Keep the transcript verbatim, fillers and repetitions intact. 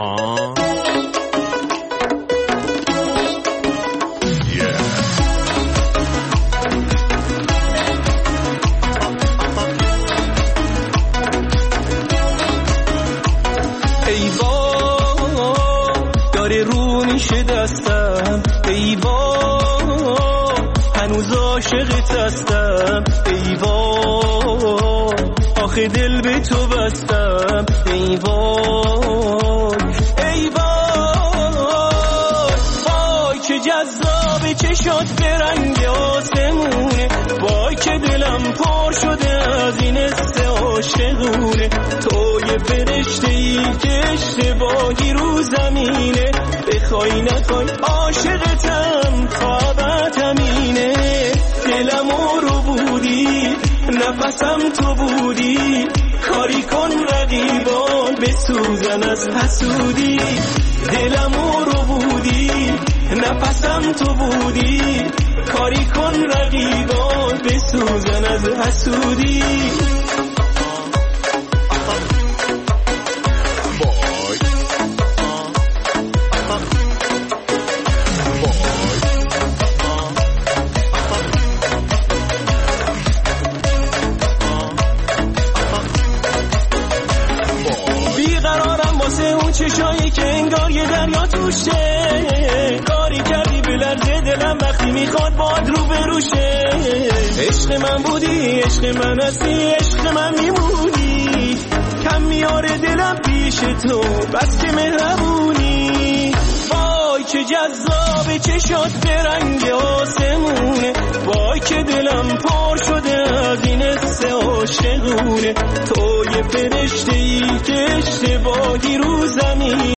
آها ای وای داره رو میشه دستم، ای وای هنوز عاشقت هستم، ای وای آخه دل به تو بستم، ای وای ای وای وای که جذاب چشات به رنگ آسمونه، وای که دلم پر شده از این حس عاشقونه، تو یه فرشته‌ای که اشتباهی رو زمینه، بخوای نخوای عاشقتم تا ابد همینه، دلمو رو بودی نفسم تو بودی، کاری کن رقیبان بسوزن از حسودی، دلمو رو بودی نفسم تو بودی، کاری کن رقیبان بسوزن از حسودی. چشایی که انگار یه دریا توشه، کاری کردی بلرزه دلم وقتی میخواد باد رو بروشه، عشق من بودی عشق من هستی عشق من میمونی، کم میاره دلم پیش تو بس که مهربونی، وای که جذاب چشات به رنگ آسمونه، وای که دلم پر شده از این حس عاشقونه، تو یه فرشته‌ای که اشتباهی رو زمین